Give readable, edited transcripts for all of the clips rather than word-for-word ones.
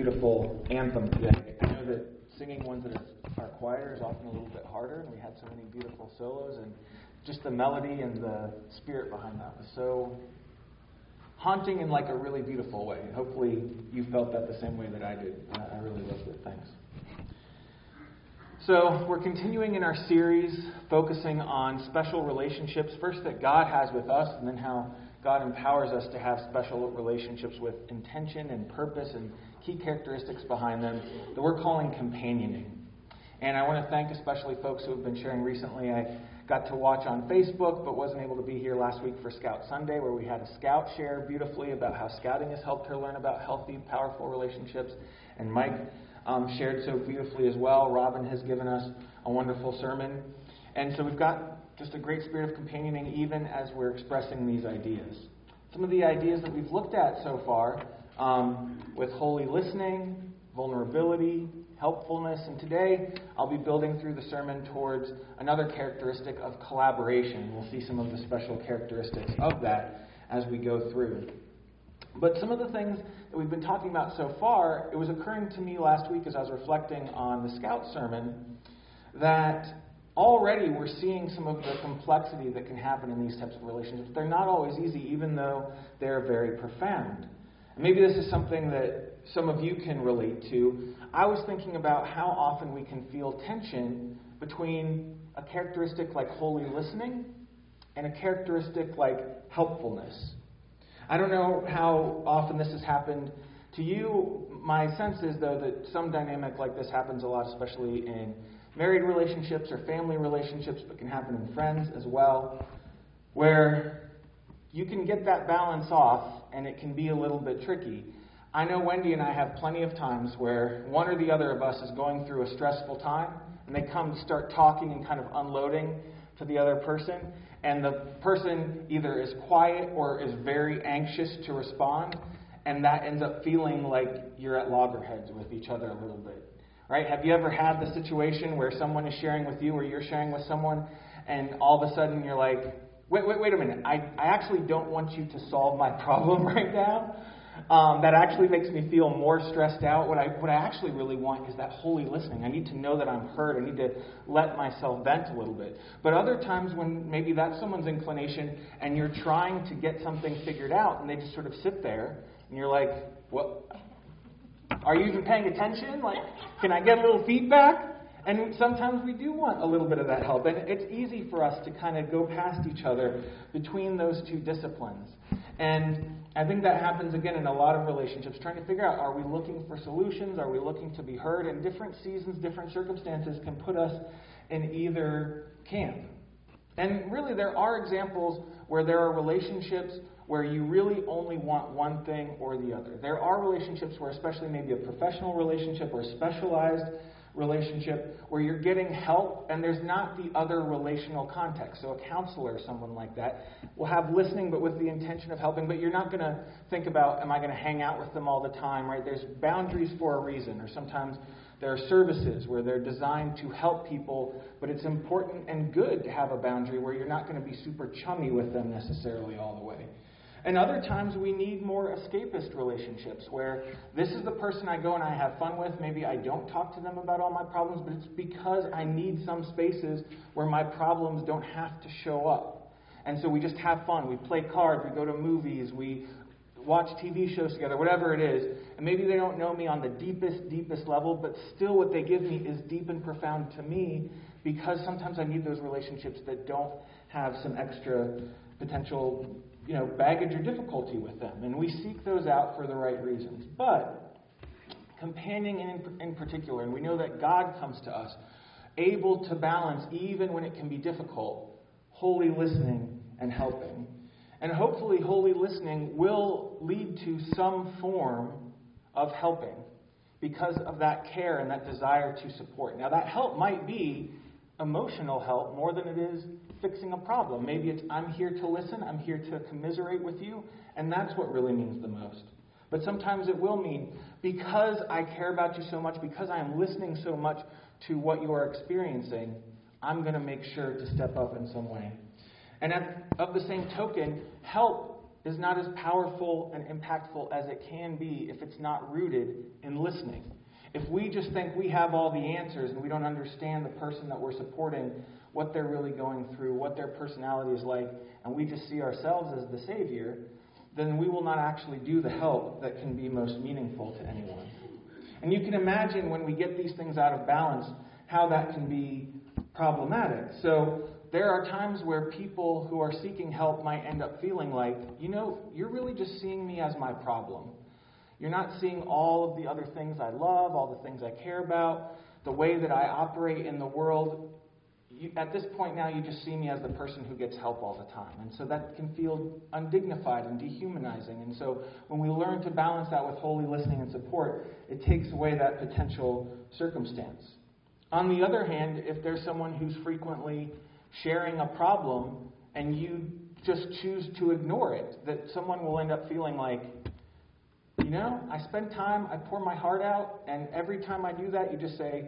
beautiful anthem today. I know that singing ones that are quieter is often a little bit harder, and we had so many beautiful solos, and just the melody and the spirit behind that was so haunting in like a really beautiful way. Hopefully you felt that the same way that I did. I really loved it. Thanks. So we're continuing in our series focusing on special relationships, first that God has with us, and then how God empowers us to have special relationships with intention and purpose and key characteristics behind them that we're calling companioning. And I want to thank especially folks who have been sharing recently. I got to watch on Facebook but wasn't able to be here last week for Scout Sunday, where we had a scout share beautifully about how scouting has helped her learn about healthy, powerful relationships. And Mike shared so beautifully as well. Robin has given us a wonderful sermon. And so we've got just a great spirit of companioning even as we're expressing these ideas. Some of the ideas that we've looked at so far with holy listening, vulnerability, helpfulness, and today I'll be building through the sermon towards another characteristic of collaboration. We'll see some of the special characteristics of that as we go through. But some of the things that we've been talking about so far, it was occurring to me last week as I was reflecting on the Scout sermon that already we're seeing some of the complexity that can happen in these types of relationships. They're not always easy, even though they're very profound. And maybe this is something that some of you can relate to. I was thinking about how often we can feel tension between a characteristic like holy listening and a characteristic like helpfulness. I don't know how often this has happened to you. My sense is, though, that some dynamic like this happens a lot, especially in married relationships or family relationships, but can happen in friends as well, where you can get that balance off and it can be a little bit tricky. I know Wendy and I have plenty of times where one or the other of us is going through a stressful time, and they come to start talking and kind of unloading to the other person, and the person either is quiet or is very anxious to respond, and that ends up feeling like you're at loggerheads with each other a little bit. Right? Have you ever had the situation where someone is sharing with you or you're sharing with someone, and all of a sudden you're like, wait a minute, I actually don't want you to solve my problem right now. That actually makes me feel more stressed out. What I actually really want is that holy listening. I need to know that I'm heard. I need to let myself vent a little bit. But other times when maybe that's someone's inclination and you're trying to get something figured out and they just sort of sit there and you're like, well, are you even paying attention? Like, can I get a little feedback? And sometimes we do want a little bit of that help. And it's easy for us to kind of go past each other between those two disciplines. And I think that happens again in a lot of relationships, trying to figure out, are we looking for solutions? Are we looking to be heard? And different seasons, different circumstances can put us in either camp. And really, there are examples where there are relationships where you really only want one thing or the other. There are relationships where, especially maybe a professional relationship or a specialized relationship, where you're getting help and there's not the other relational context. So a counselor, someone like that, will have listening but with the intention of helping, but you're not going to think about, am I going to hang out with them all the time, right? There's boundaries for a reason, or sometimes there are services where they're designed to help people, but it's important and good to have a boundary where you're not going to be super chummy with them necessarily all the way. And other times we need more escapist relationships where this is the person I go and I have fun with. Maybe I don't talk to them about all my problems, but it's because I need some spaces where my problems don't have to show up. And so we just have fun. We play cards, we go to movies, we watch TV shows together, whatever it is. And maybe they don't know me on the deepest level, but still what they give me is deep and profound to me, because sometimes I need those relationships that don't have some extra potential baggage or difficulty with them. And we seek those out for the right reasons. But companioning in particular, and we know that God comes to us able to balance, even when it can be difficult, holy listening and helping. And hopefully holy listening will lead to some form of helping because of that care and that desire to support. Now that help might be emotional help more than it is fixing a problem. Maybe it's, I'm here to listen, I'm here to commiserate with you, and that's what really means the most. But sometimes it will mean, because I care about you so much, because I am listening so much to what you are experiencing, I'm going to make sure to step up in some way. And of the same token, help is not as powerful and impactful as it can be if it's not rooted in listening. If we just think we have all the answers and we don't understand the person that we're supporting, what they're really going through, what their personality is like, and we just see ourselves as the Savior, then we will not actually do the help that can be most meaningful to anyone. And you can imagine when we get these things out of balance, how that can be problematic. So there are times where people who are seeking help might end up feeling like, you're really just seeing me as my problem. You're not seeing all of the other things I love, all the things I care about, the way that I operate in the world. At this point now, you just see me as the person who gets help all the time. And so that can feel undignified and dehumanizing. And so when we learn to balance that with holy listening and support, it takes away that potential circumstance. On the other hand, if there's someone who's frequently sharing a problem and you just choose to ignore it, that someone will end up feeling like, I spend time, I pour my heart out, and every time I do that, you just say,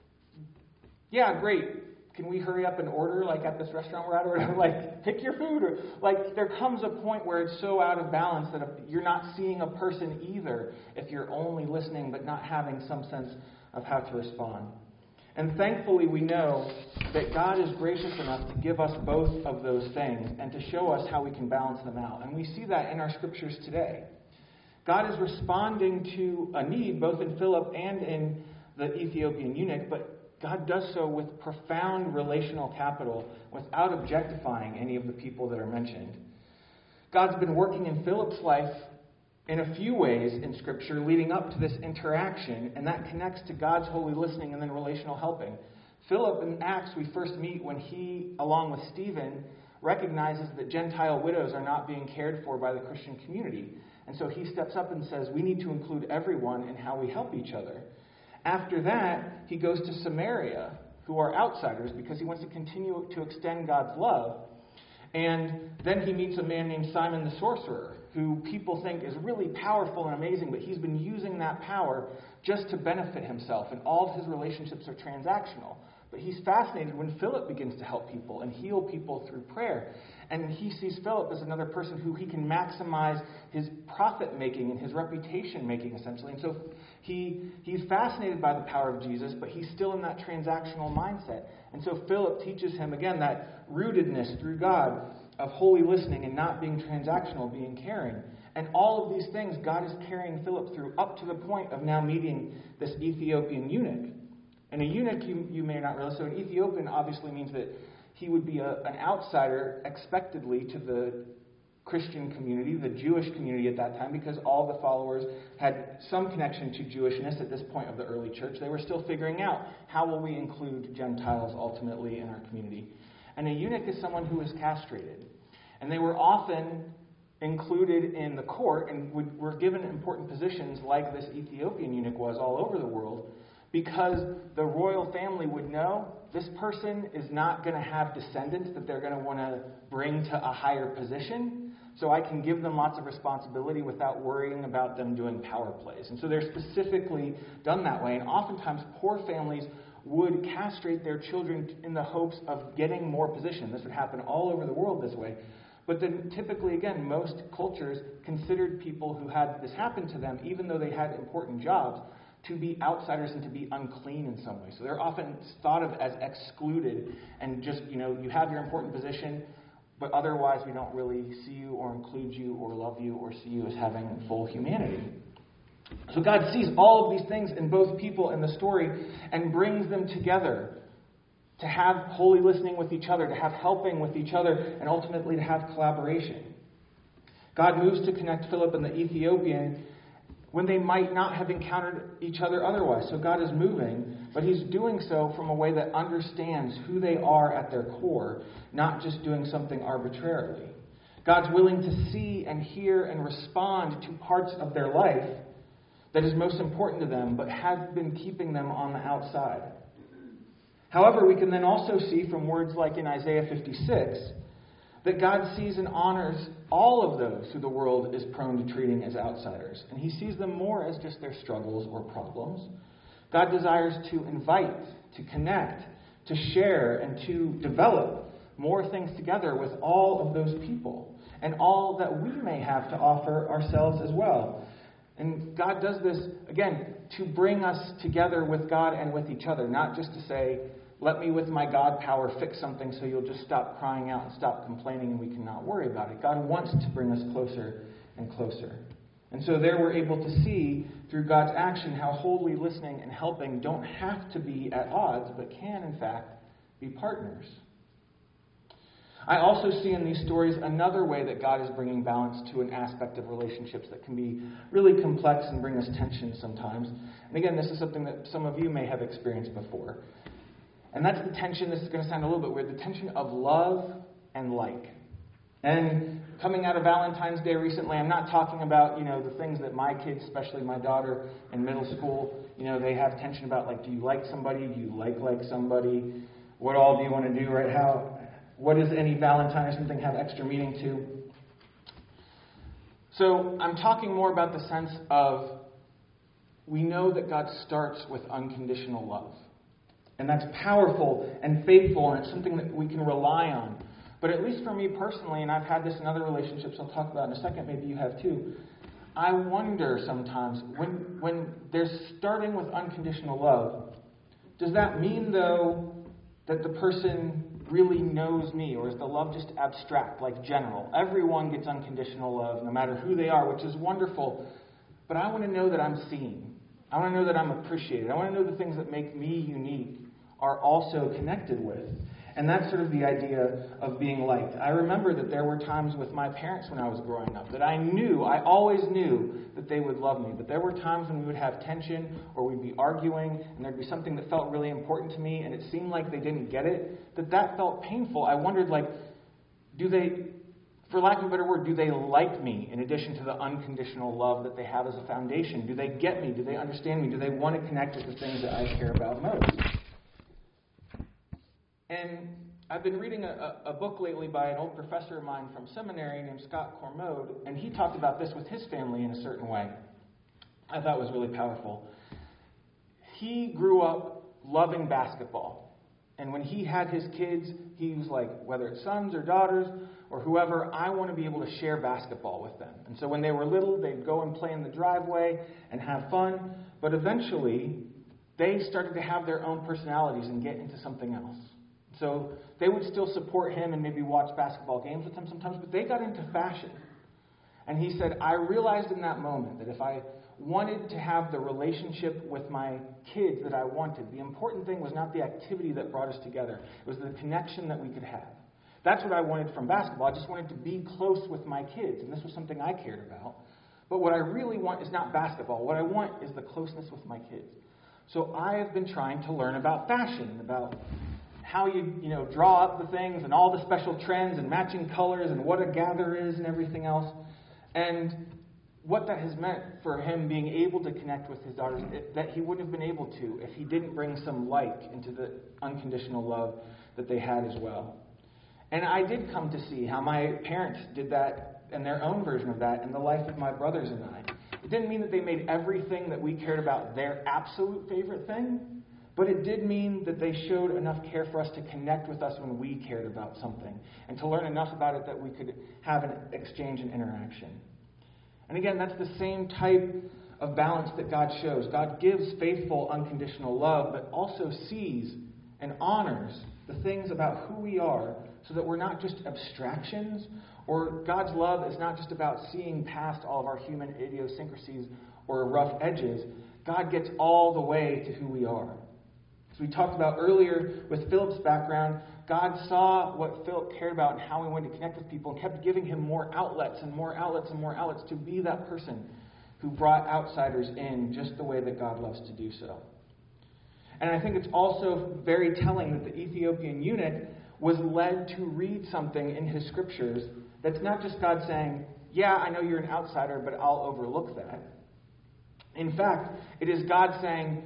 yeah, great. Can we hurry up and order, like at this restaurant we're at, or whatever, like pick your food, or like there comes a point where it's so out of balance that you're not seeing a person either if you're only listening but not having some sense of how to respond. And thankfully we know that God is gracious enough to give us both of those things and to show us how we can balance them out. And we see that in our scriptures today. God is responding to a need both in Philip and in the Ethiopian eunuch, but God does so with profound relational capital without objectifying any of the people that are mentioned. God's been working in Philip's life in a few ways in Scripture leading up to this interaction, and that connects to God's holy listening and then relational helping. Philip in Acts, we first meet when he, along with Stephen, recognizes that Gentile widows are not being cared for by the Christian community. And so he steps up and says, we need to include everyone in how we help each other. After that, he goes to Samaria, who are outsiders, because he wants to continue to extend God's love. And then he meets a man named Simon the sorcerer, who people think is really powerful and amazing, but he's been using that power just to benefit himself, and all of his relationships are transactional. But he's fascinated when Philip begins to help people and heal people through prayer. And he sees Philip as another person who he can maximize his profit-making and his reputation-making, essentially. And so he's fascinated by the power of Jesus, but he's still in that transactional mindset. And so Philip teaches him, again, that rootedness through God of holy listening and not being transactional, being caring. And all of these things God is carrying Philip through up to the point of now meeting this Ethiopian eunuch. And a eunuch, you may not realize, so an Ethiopian obviously means that he would be an outsider expectedly to the Christian community, the Jewish community at that time, because all the followers had some connection to Jewishness at this point of the early church. They were still figuring out how will we include Gentiles ultimately in our community. And a eunuch is someone who is castrated. And they were often included in the court and were given important positions like this Ethiopian eunuch was all over the world, because the royal family would know this person is not going to have descendants that they're going to want to bring to a higher position, so I can give them lots of responsibility without worrying about them doing power plays. And so they're specifically done that way. And oftentimes poor families would castrate their children in the hopes of getting more position. This would happen all over the world this way. But then typically, again, most cultures considered people who had this happen to them, even though they had important jobs, to be outsiders and to be unclean in some way. So they're often thought of as excluded and just, you have your important position, but otherwise we don't really see you or include you or love you or see you as having full humanity. So God sees all of these things in both people in the story and brings them together to have holy listening with each other, to have helping with each other, and ultimately to have collaboration. God moves to connect Philip and the Ethiopian when they might not have encountered each other otherwise. So God is moving, but he's doing so from a way that understands who they are at their core, not just doing something arbitrarily. God's willing to see and hear and respond to parts of their life that is most important to them, but have been keeping them on the outside. However, we can then also see from words like in Isaiah 56 that God sees and honors all of those who the world is prone to treating as outsiders. And he sees them more as just their struggles or problems. God desires to invite, to connect, to share, and to develop more things together with all of those people. and all that we may have to offer ourselves as well. And God does this, again, to bring us together with God and with each other, not just to say, let me with my God power fix something so you'll just stop crying out and stop complaining and we can not worry about it. God wants to bring us closer and closer. And so there we're able to see through God's action how holy listening and helping don't have to be at odds, but can, in fact, be partners. I also see in these stories another way that God is bringing balance to an aspect of relationships that can be really complex and bring us tension sometimes. And again, this is something that some of you may have experienced before. And that's the tension, this is going to sound a little bit weird, the tension of love and like. And coming out of Valentine's Day recently, I'm not talking about, the things that my kids, especially my daughter in middle school, they have tension about, like, do you like somebody? Do you like somebody? What all do you want to do, right? What does any Valentine or something have extra meaning to? So I'm talking more about the sense of we know that God starts with unconditional love. And that's powerful and faithful, and it's something that we can rely on. But at least for me personally, and I've had this in other relationships I'll talk about in a second, maybe you have too, I wonder sometimes, when they're starting with unconditional love, does that mean, though, that the person really knows me, or is the love just abstract, like general? Everyone gets unconditional love, no matter who they are, which is wonderful, but I want to know that I'm seen. I want to know that I'm appreciated. I want to know the things that make me unique are also connected with. And that's sort of the idea of being liked. I remember that there were times with my parents when I was growing up that I always knew that they would love me. But there were times when we would have tension or we'd be arguing and there'd be something that felt really important to me and it seemed like they didn't get it, that felt painful. I wondered, do they, for lack of a better word, do they like me in addition to the unconditional love that they have as a foundation? Do they get me? Do they understand me? Do they want to connect with the things that I care about most? And I've been reading a book lately by an old professor of mine from seminary named Scott Cormode, and he talked about this with his family in a certain way. I thought it was really powerful. He grew up loving basketball. And when he had his kids, he was like, whether it's sons or daughters or whoever, I want to be able to share basketball with them. And so when they were little, they'd go and play in the driveway and have fun. But eventually, they started to have their own personalities and get into something else. So they would still support him and maybe watch basketball games with him sometimes, but they got into fashion. And he said, I realized in that moment that if I wanted to have the relationship with my kids that I wanted, the important thing was not the activity that brought us together. It was the connection that we could have. That's what I wanted from basketball. I just wanted to be close with my kids, and this was something I cared about. But what I really want is not basketball. What I want is the closeness with my kids. So I have been trying to learn about fashion, about how you draw up the things and all the special trends and matching colors and what a gather is and everything else. And what that has meant for him being able to connect with his daughters that he wouldn't have been able to if he didn't bring some like into the unconditional love that they had as well. And I did come to see how my parents did that and their own version of that in the life of my brothers and I. It didn't mean that they made everything that we cared about their absolute favorite thing, but it did mean that they showed enough care for us to connect with us when we cared about something, and to learn enough about it that we could have an exchange and interaction. And again, that's the same type of balance that God shows. God gives faithful, unconditional love, but also sees and honors the things about who we are so that we're not just abstractions, or God's love is not just about seeing past all of our human idiosyncrasies or rough edges. God gets all the way to who we are. As we talked about earlier with Philip's background, God saw what Philip cared about and how he wanted to connect with people and kept giving him more outlets and more outlets and more outlets to be that person who brought outsiders in just the way that God loves to do so. And I think it's also very telling that the Ethiopian eunuch was led to read something in his scriptures that's not just God saying, yeah, I know you're an outsider, but I'll overlook that. In fact, it is God saying,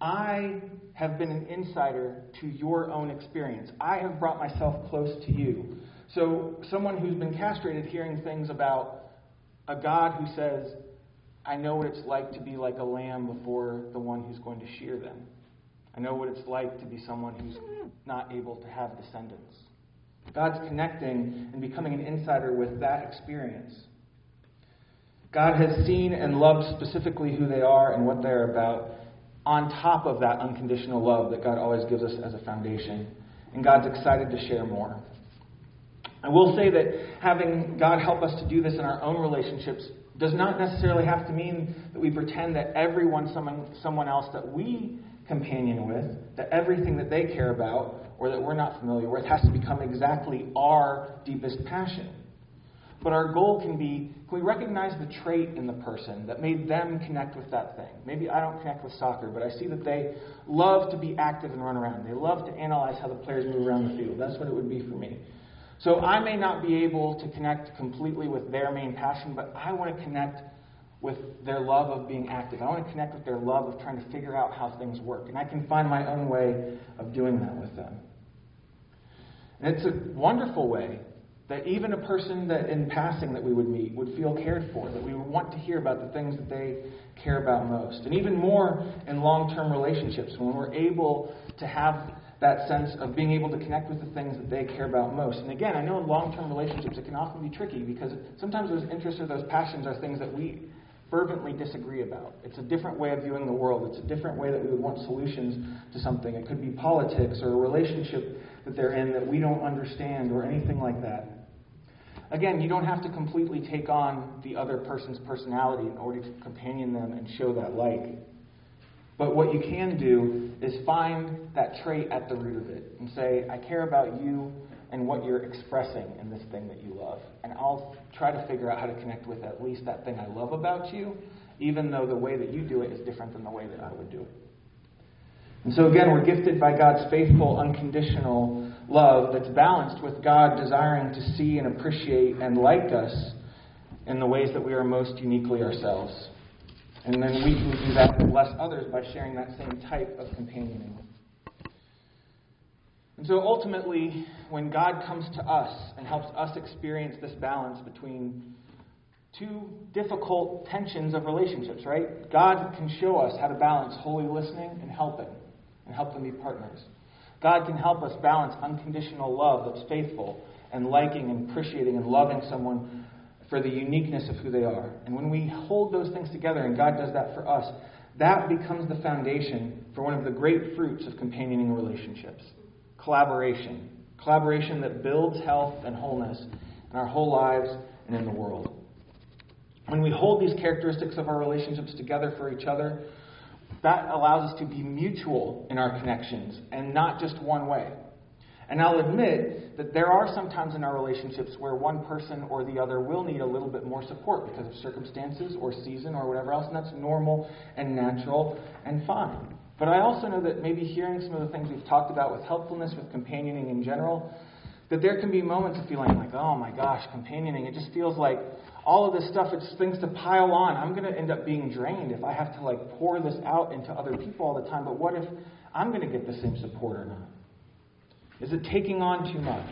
I have been an insider to your own experience. I have brought myself close to you. So someone who's been castrated hearing things about a God who says, I know what it's like to be like a lamb before the one who's going to shear them. I know what it's like to be someone who's not able to have descendants. God's connecting and becoming an insider with that experience. God has seen and loved specifically who they are and what they're about, on top of that unconditional love that God always gives us as a foundation. And God's excited to share more. I will say that having God help us to do this in our own relationships does not necessarily have to mean that we pretend that everyone's someone else that we companion with, that everything that they care about or that we're not familiar with has to become exactly our deepest passion. But our goal can we recognize the trait in the person that made them connect with that thing? Maybe I don't connect with soccer, but I see that they love to be active and run around. They love to analyze how the players move around the field. That's what it would be for me. So I may not be able to connect completely with their main passion, but I want to connect with their love of being active. I want to connect with their love of trying to figure out how things work. And I can find my own way of doing that with them. And it's a wonderful way that even a person that in passing that we would meet would feel cared for, that we would want to hear about the things that they care about most. And even more in long-term relationships, when we're able to have that sense of being able to connect with the things that they care about most. And again, I know in long-term relationships it can often be tricky because sometimes those interests or those passions are things that we fervently disagree about. It's a different way of viewing the world. It's a different way that we would want solutions to something. It could be politics or a relationship that they're in that we don't understand or anything like that. Again, you don't have to completely take on the other person's personality in order to companion them and show that like. But what you can do is find that trait at the root of it and say, I care about you and what you're expressing in this thing that you love. And I'll try to figure out how to connect with at least that thing I love about you, even though the way that you do it is different than the way that I would do it. And so again, we're gifted by God's faithful, unconditional love that's balanced with God desiring to see and appreciate and like us in the ways that we are most uniquely ourselves. And then we can do that and bless others by sharing that same type of companioning. And so ultimately, when God comes to us and helps us experience this balance between two difficult tensions of relationships, right? God can show us how to balance holy listening and helping, and help them be partners. God can help us balance unconditional love that's faithful and liking and appreciating and loving someone for the uniqueness of who they are. And when we hold those things together, and God does that for us, that becomes the foundation for one of the great fruits of companioning relationships. Collaboration. Collaboration that builds health and wholeness in our whole lives and in the world. When we hold these characteristics of our relationships together for each other, that allows us to be mutual in our connections and not just one way. And I'll admit that there are some times in our relationships where one person or the other will need a little bit more support because of circumstances or season or whatever else, and that's normal and natural and fine. But I also know that maybe hearing some of the things we've talked about with helpfulness, with companioning in general, that there can be moments of feeling like, oh my gosh, companioning, it just feels like all of this stuff, it's things to pile on. I'm going to end up being drained if I have to pour this out into other people all the time. But what if I'm going to get the same support or not? Is it taking on too much?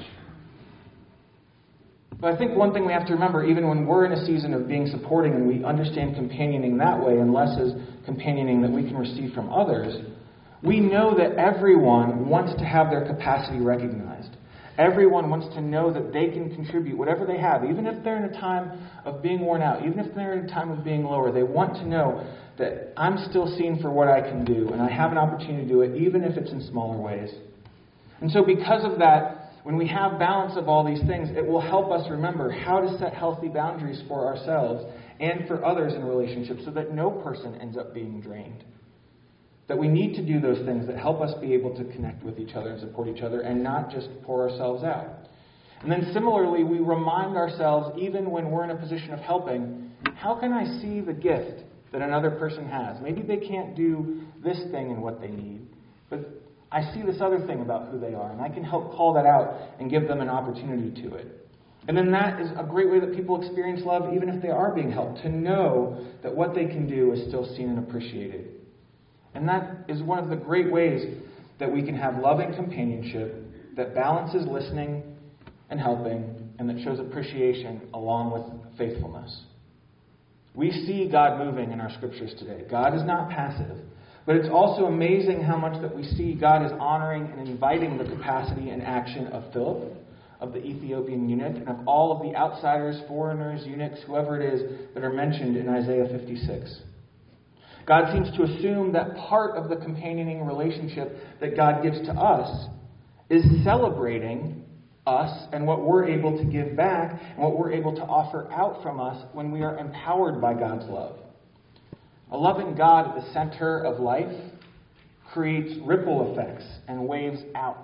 But I think one thing we have to remember, even when we're in a season of being supporting and we understand companioning that way and less as companioning that we can receive from others, we know that everyone wants to have their capacity recognized. Everyone wants to know that they can contribute whatever they have, even if they're in a time of being worn out, even if they're in a time of being lower. They want to know that I'm still seen for what I can do, and I have an opportunity to do it, even if it's in smaller ways. And so because of that, when we have balance of all these things, it will help us remember how to set healthy boundaries for ourselves and for others in relationships so that no person ends up being drained. That we need to do those things that help us be able to connect with each other and support each other and not just pour ourselves out. And then similarly, we remind ourselves, even when we're in a position of helping, how can I see the gift that another person has? Maybe they can't do this thing and what they need, but I see this other thing about who they are, and I can help call that out and give them an opportunity to it. And then that is a great way that people experience love, even if they are being helped, to know that what they can do is still seen and appreciated. And that is one of the great ways that we can have loving companionship that balances listening and helping and that shows appreciation along with faithfulness. We see God moving in our scriptures today. God is not passive, but it's also amazing how much that we see God is honoring and inviting the capacity and action of Philip, of the Ethiopian eunuch and of all of the outsiders, foreigners, eunuchs, whoever it is that are mentioned in Isaiah 56. God seems to assume that part of the companioning relationship that God gives to us is celebrating us and what we're able to give back and what we're able to offer out from us when we are empowered by God's love. A loving God at the center of life creates ripple effects and waves out,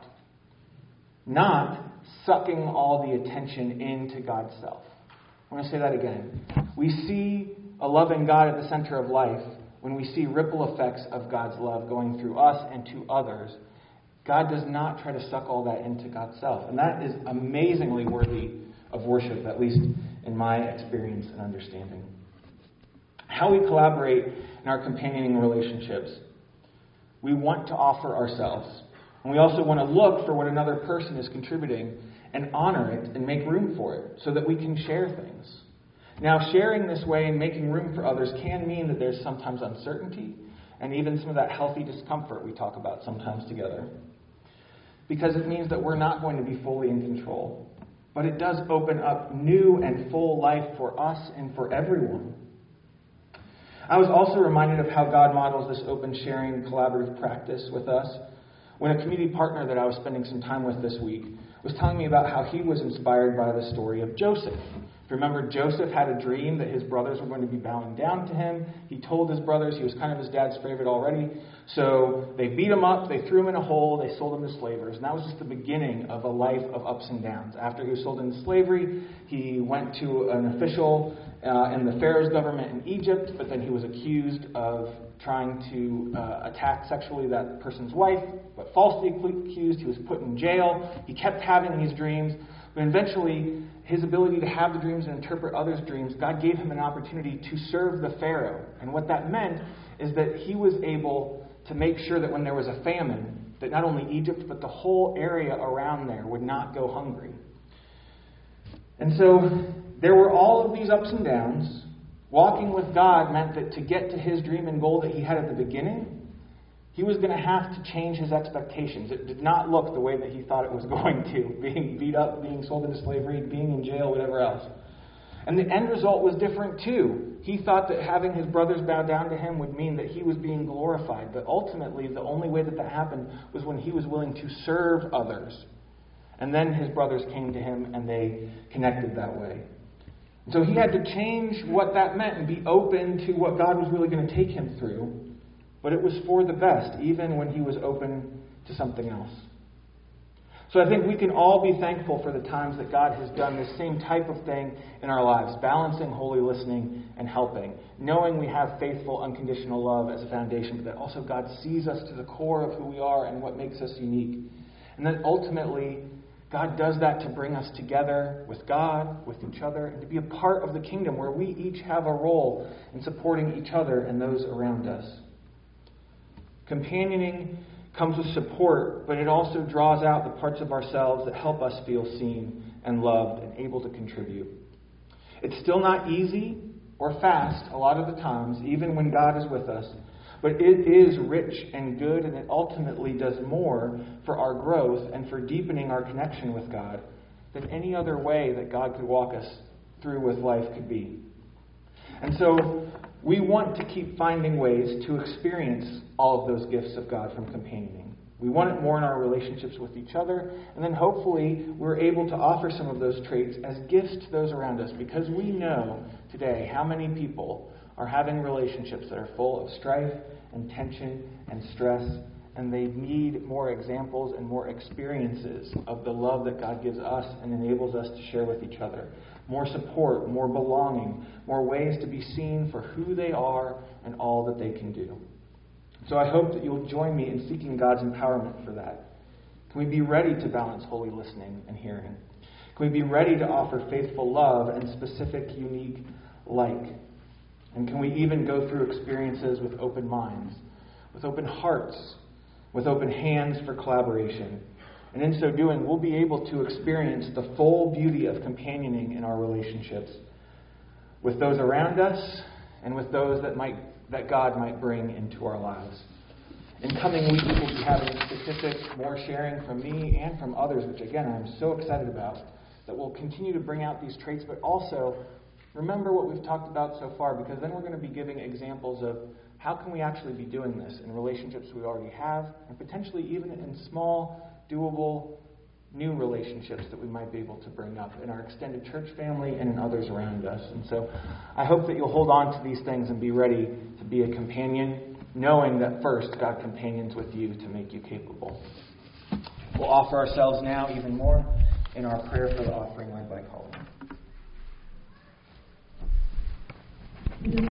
not sucking all the attention into God's self. I want to say that again. We see a loving God at the center of life when we see ripple effects of God's love going through us and to others. God does not try to suck all that into God's self. And that is amazingly worthy of worship, at least in my experience and understanding. How we collaborate in our companioning relationships. We want to offer ourselves. And we also want to look for what another person is contributing and honor it and make room for it so that we can share things. Now, sharing this way and making room for others can mean that there's sometimes uncertainty and even some of that healthy discomfort we talk about sometimes together. Because it means that we're not going to be fully in control. But it does open up new and full life for us and for everyone. I was also reminded of how God models this open sharing, collaborative practice with us when a community partner that I was spending some time with this week was telling me about how he was inspired by the story of Joseph. If you remember, Joseph had a dream that his brothers were going to be bowing down to him. He told his brothers he was kind of his dad's favorite already. So they beat him up, they threw him in a hole, they sold him to slavers. And that was just the beginning of a life of ups and downs. After he was sold into slavery, he went to an official in the Pharaoh's government in Egypt, but then he was accused of trying to attack sexually that person's wife, but falsely accused. He was put in jail. He kept having these dreams. But eventually, his ability to have the dreams and interpret others' dreams, God gave him an opportunity to serve the Pharaoh. And what that meant is that he was able to make sure that when there was a famine, that not only Egypt, but the whole area around there would not go hungry. And so there were all of these ups and downs. Walking with God meant that to get to his dream and goal that he had at the beginning, he was going to have to change his expectations. It did not look the way that he thought it was going to, being beat up, being sold into slavery, being in jail, whatever else. And the end result was different too. He thought that having his brothers bow down to him would mean that he was being glorified. But ultimately, the only way that happened was when he was willing to serve others. And then his brothers came to him and they connected that way. So he had to change what that meant and be open to what God was really going to take him through. But it was for the best, even when he was open to something else. So I think we can all be thankful for the times that God has done this same type of thing in our lives, balancing holy listening and helping, knowing we have faithful, unconditional love as a foundation, but that also God sees us to the core of who we are and what makes us unique. And that ultimately, God does that to bring us together with God, with each other, and to be a part of the kingdom where we each have a role in supporting each other and those around us. Companioning comes with support, but it also draws out the parts of ourselves that help us feel seen and loved and able to contribute. It's still not easy or fast a lot of the times, even when God is with us, but it is rich and good, and it ultimately does more for our growth and for deepening our connection with God than any other way that God could walk us through with life could be. And so we want to keep finding ways to experience all of those gifts of God from companioning. We want it more in our relationships with each other, and then hopefully we're able to offer some of those traits as gifts to those around us, because we know today how many people are having relationships that are full of strife and tension and stress, and they need more examples and more experiences of the love that God gives us and enables us to share with each other. More support, more belonging, more ways to be seen for who they are and all that they can do. So I hope that you'll join me in seeking God's empowerment for that. Can we be ready to balance holy listening and hearing? Can we be ready to offer faithful love and specific, unique like? And can we even go through experiences with open minds, with open hearts, with open hands for collaboration? And in so doing, we'll be able to experience the full beauty of companioning in our relationships with those around us and with those that God might bring into our lives. In coming weeks, we'll be having specific, more sharing from me and from others, which again, I'm so excited about, that will continue to bring out these traits, but also remember what we've talked about so far, because then we're going to be giving examples of how can we actually be doing this in relationships we already have, and potentially even in small, doable, new relationships that we might be able to bring up in our extended church family and in others around us. And so I hope that you'll hold on to these things and be ready to be a companion, knowing that first God companions with you to make you capable. We'll offer ourselves now even more in our prayer for the offering led by Colin.